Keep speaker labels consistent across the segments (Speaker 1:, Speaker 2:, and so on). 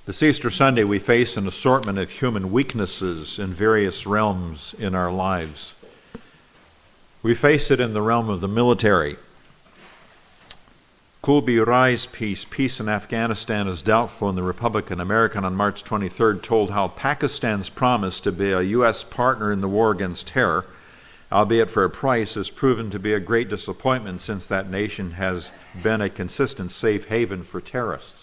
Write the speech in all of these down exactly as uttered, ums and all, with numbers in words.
Speaker 1: This Easter Sunday, we face an assortment of human weaknesses in various realms in our lives. We face it in the realm of the military. Kulbi Rai's piece, Peace in Afghanistan is Doubtful, in the Republican American on March twenty-third, told how Pakistan's promise to be a U S partner in the war against terror, albeit for a price, has proven to be a great disappointment since that nation has been a consistent safe haven for terrorists.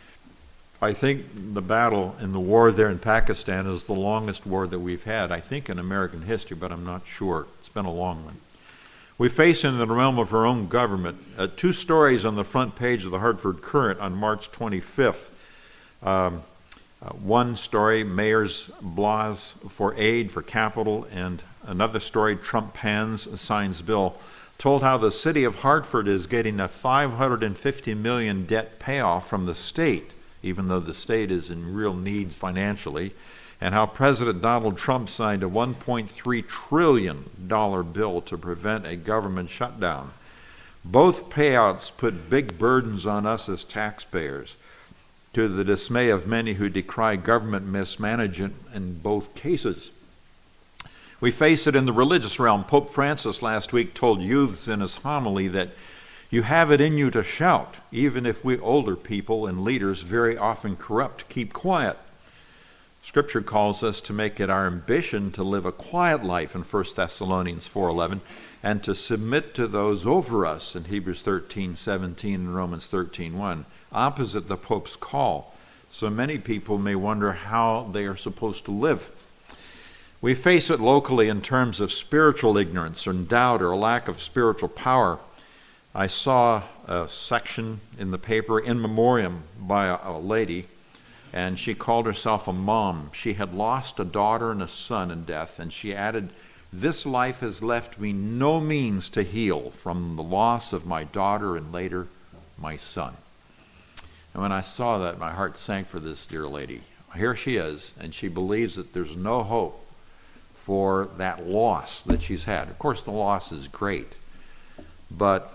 Speaker 1: I think the battle in the war there in Pakistan is the longest war that we've had, I think in American history, but I'm not sure. It's been a long one. We face in the realm of our own government uh, two stories on the front page of the Hartford Courant on March twenty-fifth. Um, uh, one story, Mayor's Blas for aid for capital, and another story, Trump pans signs bill, told how the city of Hartford is getting a five hundred fifty million dollars debt payoff from the state, even though the state is in real need financially, and how President Donald Trump signed a one point three trillion dollars bill to prevent a government shutdown. Both payouts put big burdens on us as taxpayers, to the dismay of many who decry government mismanagement in both cases. We face it in the religious realm. Pope Francis last week told youths in his homily that you have it in you to shout, even if we older people and leaders, very often corrupt, keep quiet. Scripture calls us to make it our ambition to live a quiet life in First Thessalonians four eleven, and to submit to those over us in Hebrews thirteen seventeen and Romans thirteen one, opposite the Pope's call. So many people may wonder how they are supposed to live. We face it locally in terms of spiritual ignorance or doubt or a lack of spiritual power. I saw a section in the paper, in memoriam, by a, a lady, and she called herself a mom. She had lost a daughter and a son in death, and she added, "This life has left me no means to heal from the loss of my daughter and later my son." And when I saw that, my heart sank for this dear lady. Here she is, and she believes that there's no hope for that loss that she's had. Of course, the loss is great, but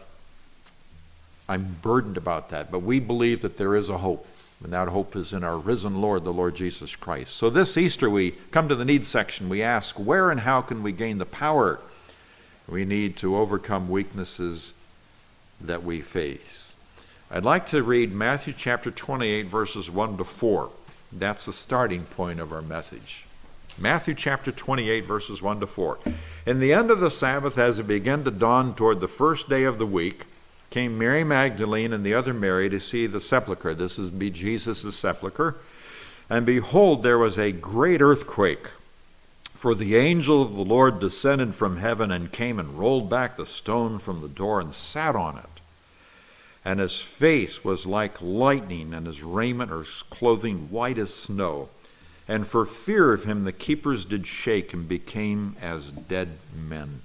Speaker 1: I'm burdened about that. But we believe that there is a hope, and that hope is in our risen Lord, the Lord Jesus Christ. So this Easter, we come to the needs section. We ask, where and how can we gain the power we need to overcome weaknesses that we face? I'd like to read Matthew chapter twenty-eight, verses one to four. That's the starting point of our message. Matthew chapter twenty-eight, verses one to four. In the end of the Sabbath, as it began to dawn toward the first day of the week, came Mary Magdalene and the other Mary to see the sepulchre. This is be Jesus' sepulchre. And behold, there was a great earthquake, for the angel of the Lord descended from heaven and came and rolled back the stone from the door and sat on it. And his face was like lightning, and his raiment or his clothing white as snow. And for fear of him the keepers did shake and became as dead men.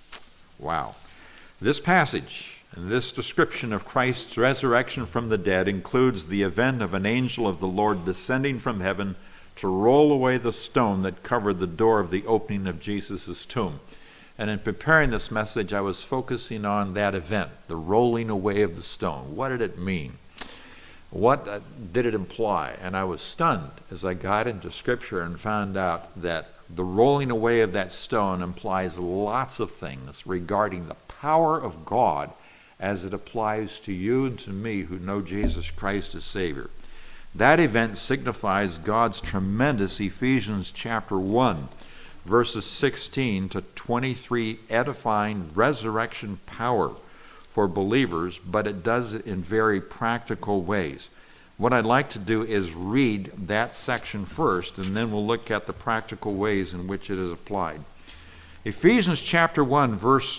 Speaker 1: Wow. This passage and this description of Christ's resurrection from the dead includes the event of an angel of the Lord descending from heaven to roll away the stone that covered the door of the opening of Jesus' tomb. And in preparing this message, I was focusing on that event, the rolling away of the stone. What did it mean? What uh, did it imply? And I was stunned as I got into Scripture and found out that the rolling away of that stone implies lots of things regarding the power of God as it applies to you and to me who know Jesus Christ as Savior. That event signifies God's tremendous Ephesians chapter one, verses sixteen to twenty-three, edifying resurrection power for believers, but it does it in very practical ways. What I'd like to do is read that section first, and then we'll look at the practical ways in which it is applied. Ephesians chapter one, verse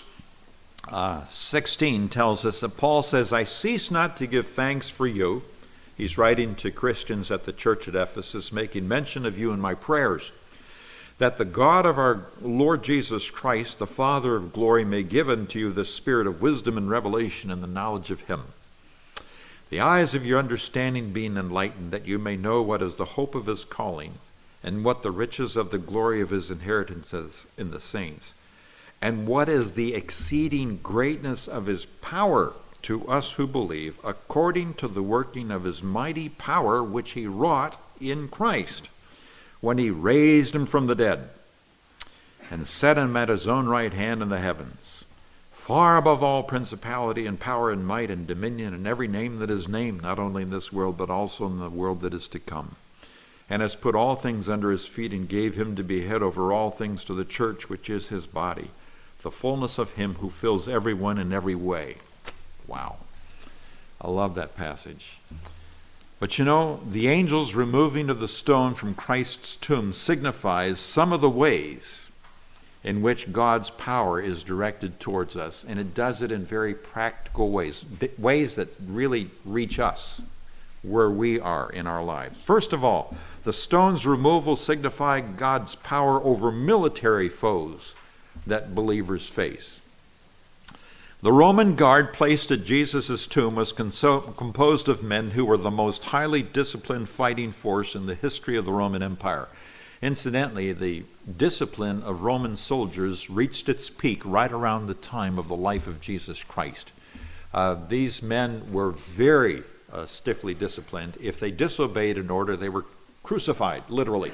Speaker 1: uh, sixteen tells us that Paul says, "I cease not to give thanks for you." He's writing to Christians at the church at Ephesus, making mention of you in my prayers, "that the God of our Lord Jesus Christ, the Father of glory, may give unto you the spirit of wisdom and revelation and the knowledge of him. The eyes of your understanding being enlightened, that you may know what is the hope of his calling, and what the riches of the glory of his inheritance is in the saints, and what is the exceeding greatness of his power to us who believe, according to the working of his mighty power, which he wrought in Christ when he raised him from the dead and set him at his own right hand in the heavens, far above all principality and power and might and dominion and every name that is named, not only in this world but also in the world that is to come, and has put all things under his feet and gave him to be head over all things to the church, which is his body, the fullness of him who fills everyone in every way. Wow. I love that passage. But you know, the angel's removing of the stone from Christ's tomb signifies some of the ways in which God's power is directed towards us, and it does it in very practical ways, ways that really reach us where we are in our lives. First of all, the stone's removal signified God's power over military foes that believers face. The Roman guard placed at Jesus' tomb was conso- composed of men who were the most highly disciplined fighting force in the history of the Roman Empire. Incidentally, the discipline of Roman soldiers reached its peak right around the time of the life of Jesus Christ. Uh, these men were very uh, stiffly disciplined. If they disobeyed an order, they were crucified, literally.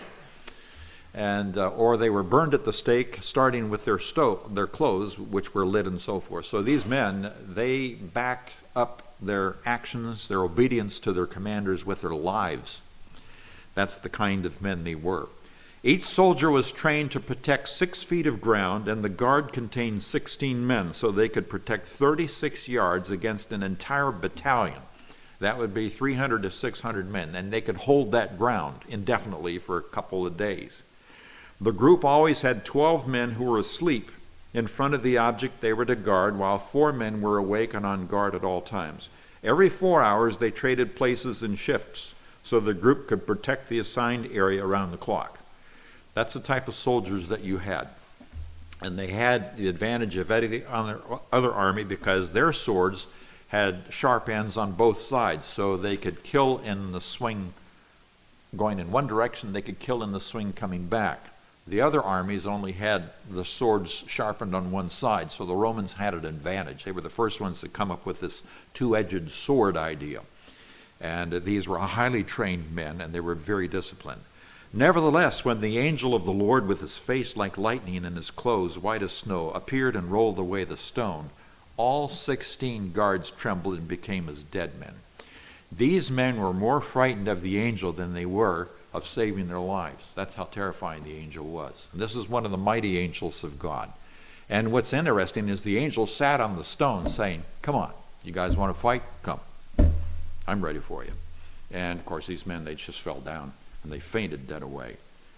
Speaker 1: And uh, or they were burned at the stake, starting with their sto- their clothes, which were lit and so forth. So these men, they backed up their actions, their obedience to their commanders with their lives. That's the kind of men they were. Each soldier was trained to protect six feet of ground, and the guard contained sixteen men, so they could protect thirty-six yards against an entire battalion. That would be three hundred to six hundred men, and they could hold that ground indefinitely for a couple of days. The group always had twelve men who were asleep in front of the object they were to guard, while four men were awake and on guard at all times. Every four hours they traded places in shifts, so the group could protect the assigned area around the clock. That's the type of soldiers that you had. And they had the advantage of any other army because their swords had sharp ends on both sides, so they could kill in the swing going in one direction, they could kill in the swing coming back. The other armies only had the swords sharpened on one side, so the Romans had an advantage. They were the first ones to come up with this two-edged sword idea. And these were highly trained men, and they were very disciplined. Nevertheless, when the angel of the Lord, with his face like lightning and his clothes white as snow, appeared and rolled away the stone, all sixteen guards trembled and became as dead men. These men were more frightened of the angel than they were of saving their lives. That's how terrifying the angel was. And this is one of the mighty angels of God. And what's interesting is the angel sat on the stone saying, "Come on, you guys want to fight? Come. I'm ready for you." And of course, these men, they just fell down and they fainted dead away.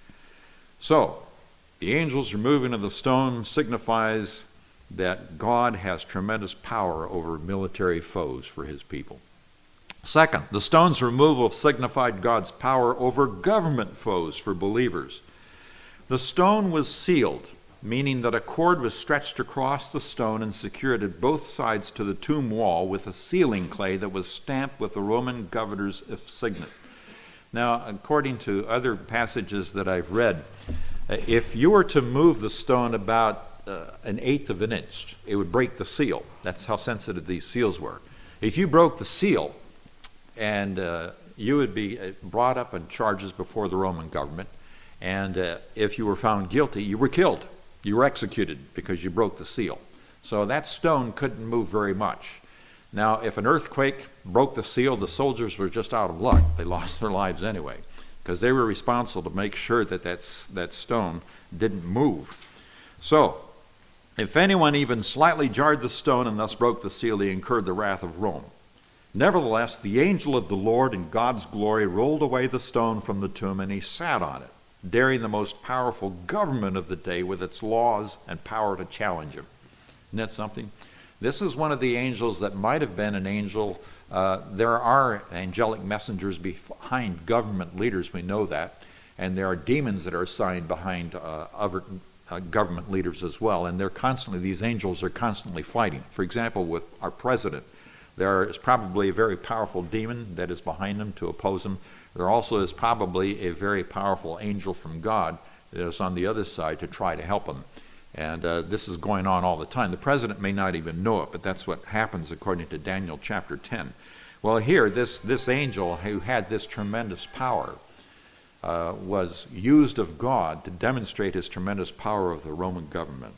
Speaker 1: So, the angel's removing of the stone signifies that God has tremendous power over military foes for his people. Second, the stone's removal signified God's power over government foes for believers. The stone was sealed, meaning that a cord was stretched across the stone and secured at both sides to the tomb wall with a sealing clay that was stamped with the Roman governor's signet. Now, according to other passages that I've read, if you were to move the stone about uh, an eighth of an inch, it would break the seal. That's how sensitive these seals were. If you broke the seal, and uh, you would be brought up on charges before the Roman government, and uh, if you were found guilty, you were killed. You were executed because you broke the seal. So that stone couldn't move very much. Now, if an earthquake broke the seal, the soldiers were just out of luck. They lost their lives anyway, because they were responsible to make sure that that's, that stone didn't move. So, if anyone even slightly jarred the stone and thus broke the seal, he incurred the wrath of Rome. Nevertheless, the angel of the Lord in God's glory rolled away the stone from the tomb, and he sat on it, daring the most powerful government of the day with its laws and power to challenge him. Isn't that something? This is one of the angels that might have been an angel. Uh, there are angelic messengers behind government leaders, we know that, and there are demons that are assigned behind uh, other uh, government leaders as well, and they're constantly, these angels are constantly fighting. For example, with our president, there is probably a very powerful demon that is behind him to oppose him. There also is probably a very powerful angel from God that is on the other side to try to help him. And uh, this is going on all the time. The president may not even know it, but that's what happens according to Daniel chapter ten. Well, here, this, this angel who had this tremendous power, uh, was used of God to demonstrate his tremendous power of the Roman government.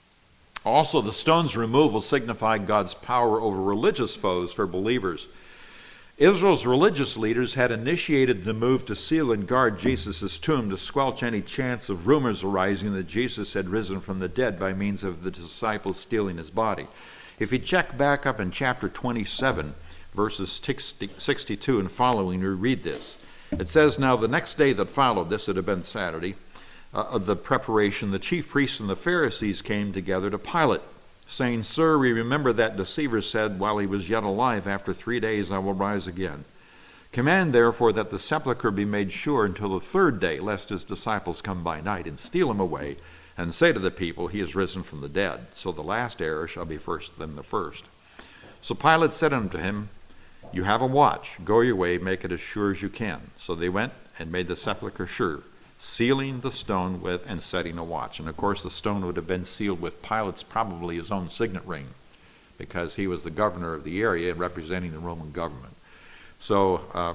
Speaker 1: Also, the stone's removal signified God's power over religious foes for believers. Israel's religious leaders had initiated the move to seal and guard Jesus' tomb to squelch any chance of rumors arising that Jesus had risen from the dead by means of the disciples stealing his body. If you check back up in chapter twenty-seven, verses sixty-two and following, you read this. It says, "Now the next day that followed," this would have been Saturday, uh, of the preparation, "the chief priests and the Pharisees came together to Pilate, saying, 'Sir, we remember that deceiver said while he was yet alive, after three days I will rise again. Command therefore that the sepulchre be made sure until the third day, lest his disciples come by night and steal him away, and say to the people, he is risen from the dead. So the last error shall be first than the first.' So Pilate said unto him, 'You have a watch. Go your way, make it as sure as you can.' So they went and made the sepulchre sure, sealing the stone with and setting a watch." And of course the stone would have been sealed with Pilate's, probably his own signet ring, because he was the governor of the area and representing the Roman government. So um,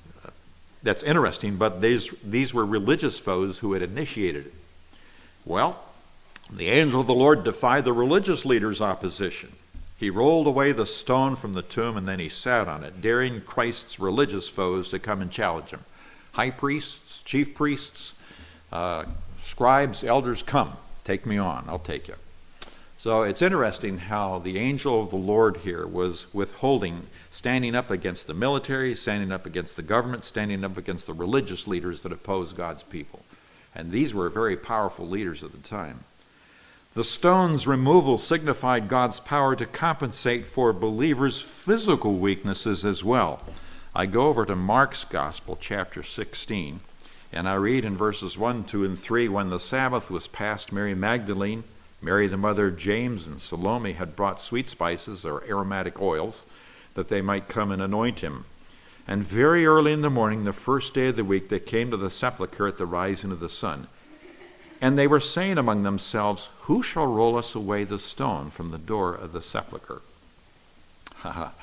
Speaker 1: that's interesting, but these, these were religious foes who had initiated it. Well, the angel of the Lord defied the religious leaders' opposition. He rolled away the stone from the tomb and then he sat on it, daring Christ's religious foes to come and challenge him. High priests, chief priests, uh, scribes, elders, come, take me on, I'll take you. So it's interesting how the angel of the Lord here was withholding, standing up against the military, standing up against the government, standing up against the religious leaders that oppose God's people. And these were very powerful leaders at the time. The stone's removal signified God's power to compensate for believers' physical weaknesses as well. I go over to Mark's Gospel, chapter sixteen, and I read in verses one, two, and three, "When the Sabbath was past, Mary Magdalene, Mary the mother of James, and Salome had brought sweet spices, or aromatic oils, that they might come and anoint him. And very early in the morning, the first day of the week, they came to the sepulchre at the rising of the sun. And they were saying among themselves, 'Who shall roll us away the stone from the door of the sepulchre?'" Ha ha.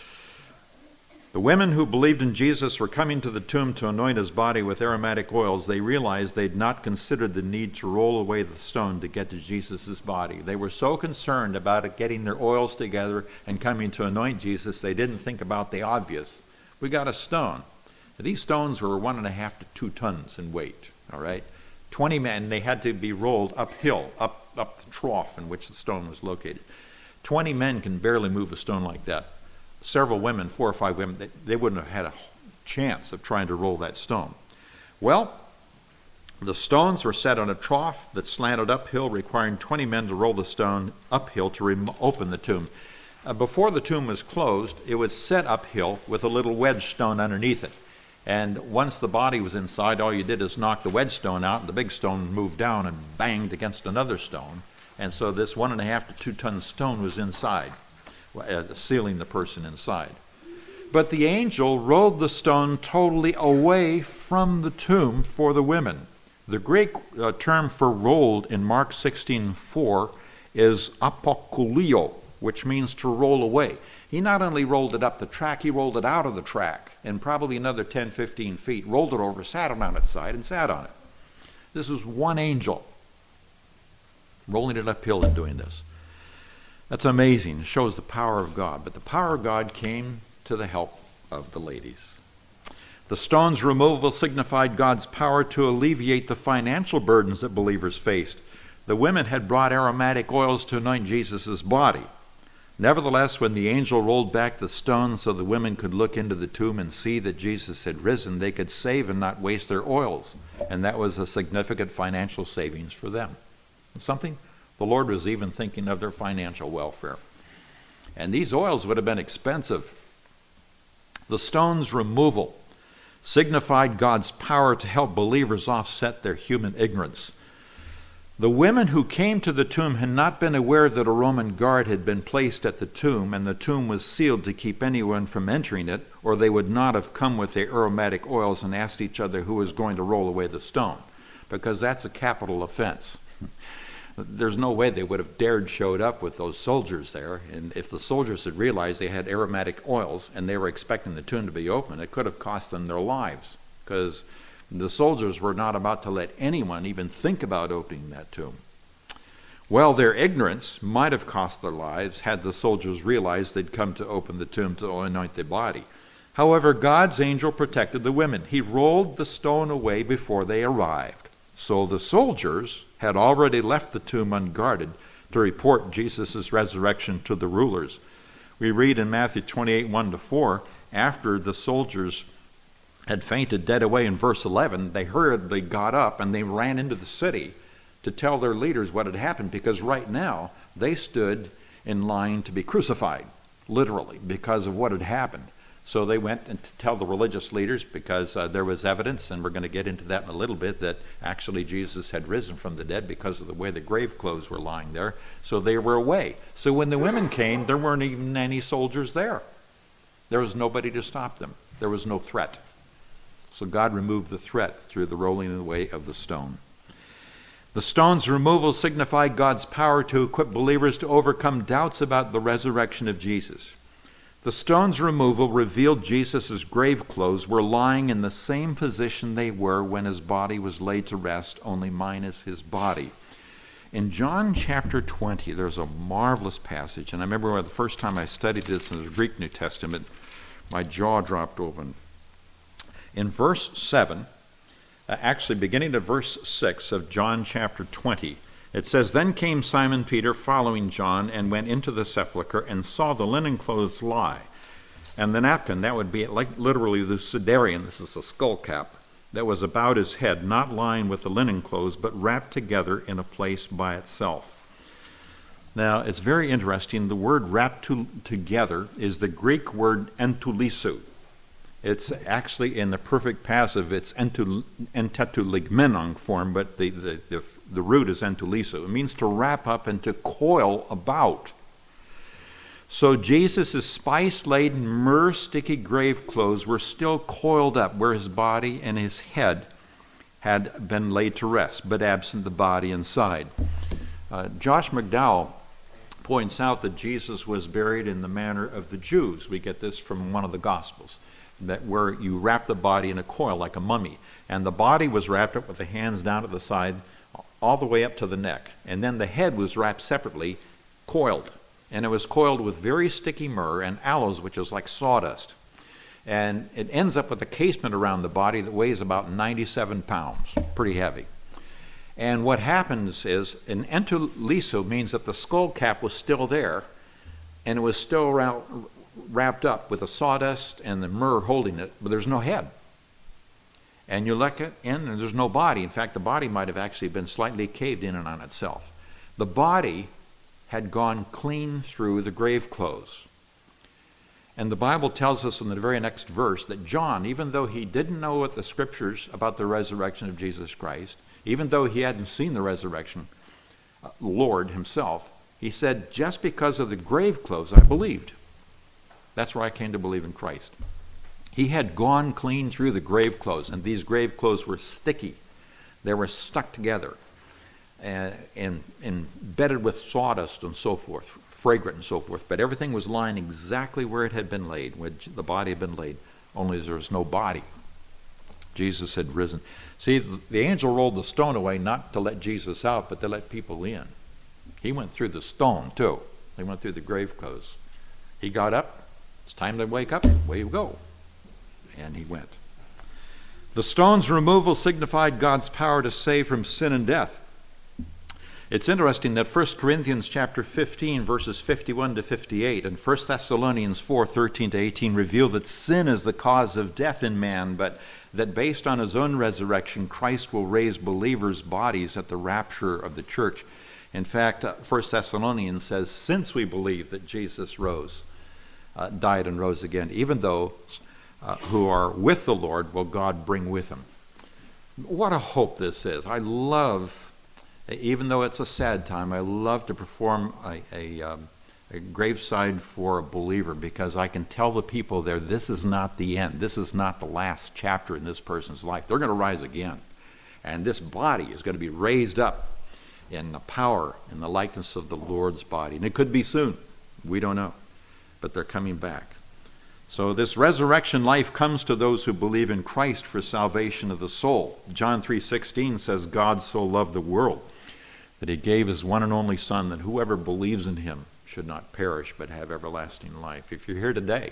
Speaker 1: The women who believed in Jesus were coming to the tomb to anoint his body with aromatic oils. They realized they'd not considered the need to roll away the stone to get to Jesus' body. They were so concerned about it getting their oils together and coming to anoint Jesus, they didn't think about the obvious. We got a stone. These stones were one and a half to two tons in weight, all right? Twenty men, they had to be rolled uphill, up, up the trough in which the stone was located. Twenty men can barely move a stone like that. Several women, four or five women, they, they wouldn't have had a chance of trying to roll that stone. Well, the stones were set on a trough that slanted uphill, requiring twenty men to roll the stone uphill to rem- open the tomb. Uh, before the tomb was closed, it was set uphill with a little wedge stone underneath it. And once the body was inside, all you did is knock the wedge stone out, and the big stone moved down and banged against another stone. And so this one and a half to two ton stone was inside, uh, sealing the person inside. But the angel rolled the stone totally away from the tomb for the women. The Greek uh, term for rolled in Mark sixteen four is apokulio, which means to roll away. He not only rolled it up the track, he rolled it out of the track, and probably another ten, fifteen feet, rolled it over, sat it on its side, and sat on it. This is one angel rolling it uphill and doing this. That's amazing. It shows the power of God. But the power of God came to the help of the ladies. The stone's removal signified God's power to alleviate the financial burdens that believers faced. The women had brought aromatic oils to anoint Jesus' body. Nevertheless, when the angel rolled back the stone so the women could look into the tomb and see that Jesus had risen, they could save and not waste their oils. And that was a significant financial savings for them. Something the Lord was even thinking of their financial welfare. And these oils would have been expensive. The stone's removal signified God's power to help believers offset their human ignorance. The women who came to the tomb had not been aware that a Roman guard had been placed at the tomb, and the tomb was sealed to keep anyone from entering it, or they would not have come with their aromatic oils and asked each other who was going to roll away the stone, because that's a capital offense. There's no way they would have dared showed up with those soldiers there, and if the soldiers had realized they had aromatic oils and they were expecting the tomb to be open, it could have cost them their lives, because The soldiers were not about to let anyone even think about opening that tomb. Well, their ignorance might have cost their lives had the soldiers realized they'd come to open the tomb to anoint the body. However, God's angel protected the women. He rolled the stone away before they arrived. So the soldiers had already left the tomb unguarded to report Jesus' resurrection to the rulers. We read in Matthew twenty-eight, one to four, after the soldiers had fainted dead away in verse eleven, they hurriedly got up and they ran into the city to tell their leaders what had happened, because right now they stood in line to be crucified, literally, because of what had happened. So they went and to tell the religious leaders, because uh, there was evidence, and we're going to get into that in a little bit, that actually Jesus had risen from the dead because of the way the grave clothes were lying there. So they were away. So when the women came, there weren't even any soldiers there. There was nobody to stop them. There was no threat. So God removed the threat through the rolling away of the stone. The stone's removal signified God's power to equip believers to overcome doubts about the resurrection of Jesus. The stone's removal revealed Jesus' grave clothes were lying in the same position they were when his body was laid to rest, only minus his body. In John chapter twenty, there's a marvelous passage, and I remember when the first time I studied this in the Greek New Testament, my jaw dropped open. In verse seven, Uh, actually beginning at verse six of John chapter twenty, it says, "Then came Simon Peter following John and went into the sepulchre and saw the linen clothes lie, and the napkin," that would be like literally the sudarian, this is a skull cap, "that was about his head, not lying with the linen clothes, but wrapped together in a place by itself." Now, it's very interesting. The word wrapped to, together is the Greek word entulisu. It's actually in the perfect passive, it's entetuligmenon form, but the, the, the, the root is entuliso. It means to wrap up and to coil about. So Jesus' spice-laden, myrrh-sticky grave clothes were still coiled up where his body and his head had been laid to rest, but absent the body inside. Uh, Josh McDowell points out that Jesus was buried in the manner of the Jews. We get this from one of the Gospels, that where you wrap the body in a coil like a mummy. And the body was wrapped up with the hands down at the side all the way up to the neck. And then the head was wrapped separately, coiled. And it was coiled with very sticky myrrh and aloes, which is like sawdust. And it ends up with a casement around the body that weighs about ninety-seven pounds, pretty heavy. And what happens is, an entuliso means that the skull cap was still there, and it was still around, wrapped up with the sawdust and the myrrh holding it, but there's no head. And you look it in, and there's no body. In fact, the body might have actually been slightly caved in and on itself. The body had gone clean through the grave clothes. And the Bible tells us in the very next verse that John, even though he didn't know what the scriptures about the resurrection of Jesus Christ, even though he hadn't seen the resurrection, uh, Lord himself, he said, just because of the grave clothes, I believed. That's where I came to believe in Christ. He had gone clean through the grave clothes, and these grave clothes were sticky. They were stuck together and, and, and embedded with sawdust and so forth, fragrant and so forth. But everything was lying exactly where it had been laid, where the body had been laid, only there was no body. Jesus had risen. See, the angel rolled the stone away not to let Jesus out, but to let people in. He went through the stone, too. He went through the grave clothes. He got up. It's time to wake up. Away you go. And he went. The stone's removal signified God's power to save from sin and death. It's interesting that First Corinthians chapter fifteen, verses fifty-one to fifty-eight, and First Thessalonians four, thirteen to eighteen reveal that sin is the cause of death in man, but that based on his own resurrection, Christ will raise believers' bodies at the rapture of the church. In fact, First Thessalonians says, since we believe that Jesus rose, uh, died and rose again, even those uh, who are with the Lord will God bring with him. What a hope this is. I love, even though it's a sad time, I love to perform a, a, um, a graveside for a believer, because I can tell the people there, this is not the end. This is not the last chapter in this person's life. They're going to rise again. And this body is going to be raised up in the power and the likeness of the Lord's body. And it could be soon. We don't know. But they're coming back. So this resurrection life comes to those who believe in Christ for salvation of the soul. John three sixteen says, God so loved the world that he gave his one and only Son, that whoever believes in him should not perish but have everlasting life. If you're here today,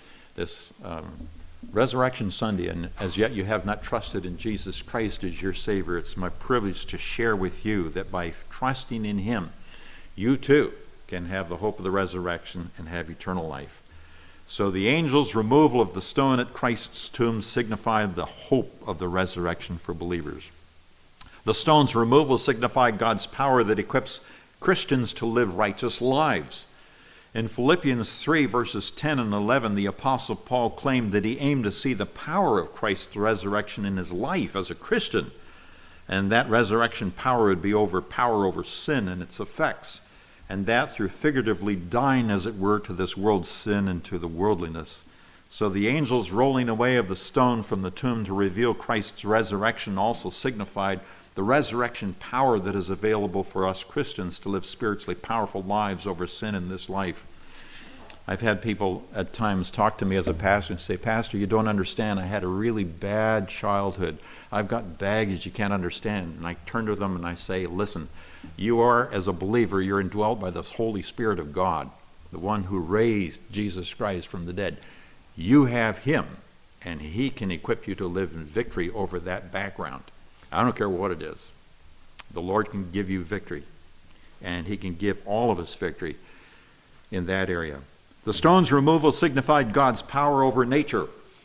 Speaker 1: this um, Resurrection Sunday, and as yet you have not trusted in Jesus Christ as your Savior, it's my privilege to share with you that by trusting in him, you too can have the hope of the resurrection and have eternal life. So the angel's removal of the stone at Christ's tomb signified the hope of the resurrection for believers. The stone's removal signified God's power that equips Christians to live righteous lives. In Philippians three, verses ten and eleven, the Apostle Paul claimed that he aimed to see the power of Christ's resurrection in his life as a Christian, and that resurrection power would be over power over sin and its effects, and that through figuratively dying, as it were, to this world's sin and to the worldliness. So the angel's rolling away of the stone from the tomb to reveal Christ's resurrection also signified the resurrection power that is available for us Christians to live spiritually powerful lives over sin in this life. I've had people at times talk to me as a pastor and say, Pastor, you don't understand. I had a really bad childhood. I've got baggage you can't understand. And I turn to them and I say, listen, you are, as a believer, you're indwelt by the Holy Spirit of God, the one who raised Jesus Christ from the dead. You have him, and he can equip you to live in victory over that background. I don't care what it is. The Lord can give you victory, and he can give all of us victory in that area. The stone's removal signified God's power over nature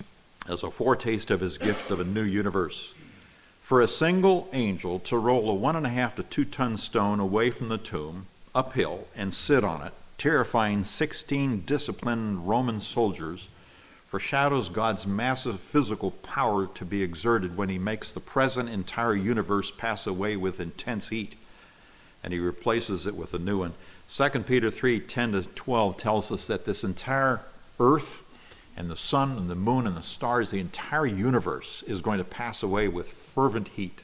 Speaker 1: as a foretaste of his gift of a new universe. For a single angel to roll a one and a half to two ton stone away from the tomb, uphill, and sit on it, terrifying sixteen disciplined Roman soldiers, foreshadows God's massive physical power to be exerted when he makes the present entire universe pass away with intense heat, and he replaces it with a new one. Second Peter three, ten to twelve tells us that this entire earth and the sun and the moon and the stars, the entire universe is going to pass away with fervent heat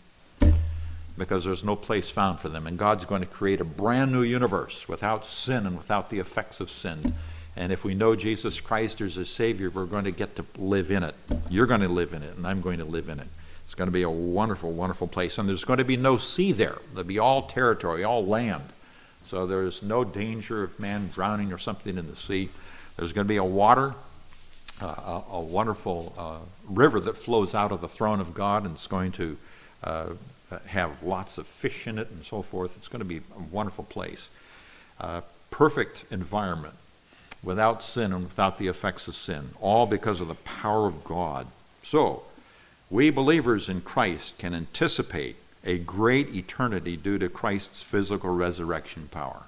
Speaker 1: because there's no place found for them. And God's going to create a brand new universe without sin and without the effects of sin. And if we know Jesus Christ as a Savior, we're going to get to live in it. You're going to live in it, and I'm going to live in it. It's going to be a wonderful, wonderful place. And there's going to be no sea there. There'll be all territory, all land. So there's no danger of man drowning or something in the sea. There's going to be a water, uh, a, a wonderful uh, river that flows out of the throne of God, and it's going to uh, have lots of fish in it and so forth. It's going to be a wonderful place. Uh, perfect environment, without sin and without the effects of sin, all because of the power of God. So, we believers in Christ can anticipate a great eternity due to Christ's physical resurrection power.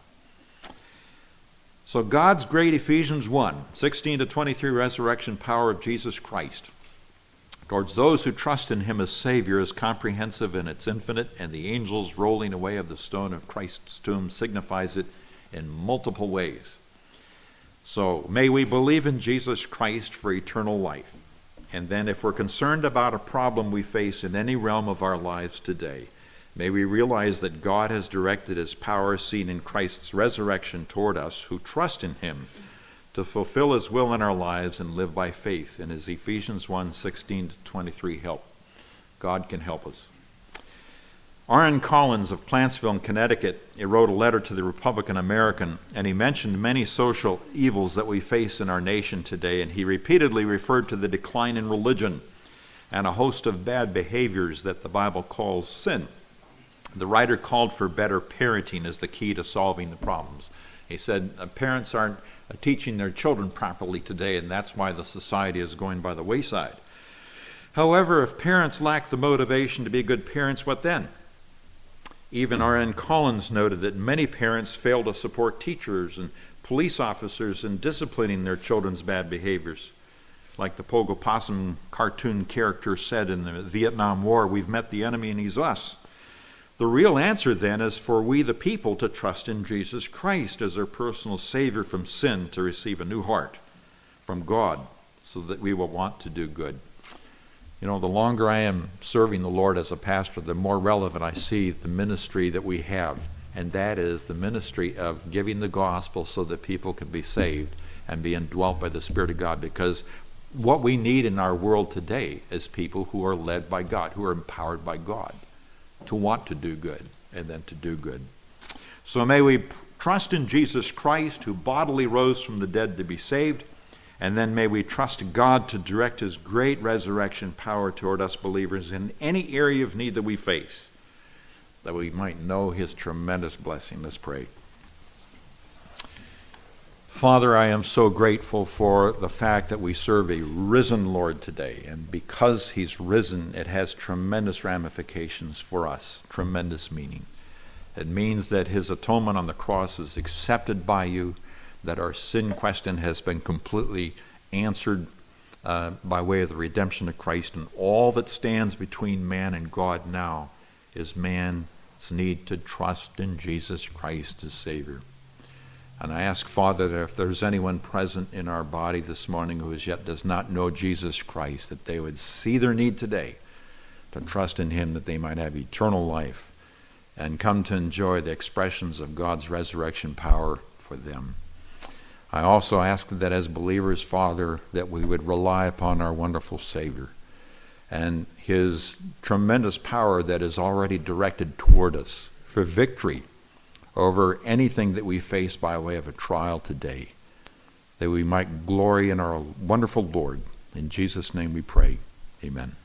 Speaker 1: So God's great Ephesians one, sixteen to twenty-three resurrection power of Jesus Christ towards those who trust in him as Savior is comprehensive and it's infinite, and the angels rolling away of the stone of Christ's tomb signifies it in multiple ways. So may we believe in Jesus Christ for eternal life. And then if we're concerned about a problem we face in any realm of our lives today, may we realize that God has directed his power seen in Christ's resurrection toward us who trust in him to fulfill his will in our lives and live by faith in his Ephesians one, sixteen to twenty-three help. God can help us. Aaron Collins of Plantsville, Connecticut, he wrote a letter to the Republican American, and he mentioned many social evils that we face in our nation today, and he repeatedly referred to the decline in religion and a host of bad behaviors that the Bible calls sin. The writer called for better parenting as the key to solving the problems. He said uh, parents aren't uh, teaching their children properly today, and that's why the society is going by the wayside. However, if parents lack the motivation to be good parents, what then? Even R N Collins noted that many parents fail to support teachers and police officers in disciplining their children's bad behaviors. Like the Pogo Possum cartoon character said in the Vietnam War, we've met the enemy and he's us. The real answer then is for we the people to trust in Jesus Christ as our personal Savior from sin, to receive a new heart from God so that we will want to do good. You know, the longer I am serving the Lord as a pastor, the more relevant I see the ministry that we have, and that is the ministry of giving the gospel so that people can be saved and be indwelt by the Spirit of God, because what we need in our world today is people who are led by God, who are empowered by God to want to do good and then to do good. So may we trust in Jesus Christ, who bodily rose from the dead to be saved, and then may we trust God to direct his great resurrection power toward us believers in any area of need that we face, that we might know his tremendous blessing. Let's pray. Father, I am so grateful for the fact that we serve a risen Lord today. And because he's risen, it has tremendous ramifications for us, tremendous meaning. It means that his atonement on the cross is accepted by you, that our sin question has been completely answered uh, by way of the redemption of Christ, and all that stands between man and God now is man's need to trust in Jesus Christ as Savior. And I ask, Father, that if there's anyone present in our body this morning who as yet does not know Jesus Christ, that they would see their need today to trust in him, that they might have eternal life and come to enjoy the expressions of God's resurrection power for them. I also ask that as believers, Father, that we would rely upon our wonderful Savior and his tremendous power that is already directed toward us for victory over anything that we face by way of a trial today, that we might glory in our wonderful Lord. In Jesus' name we pray. Amen.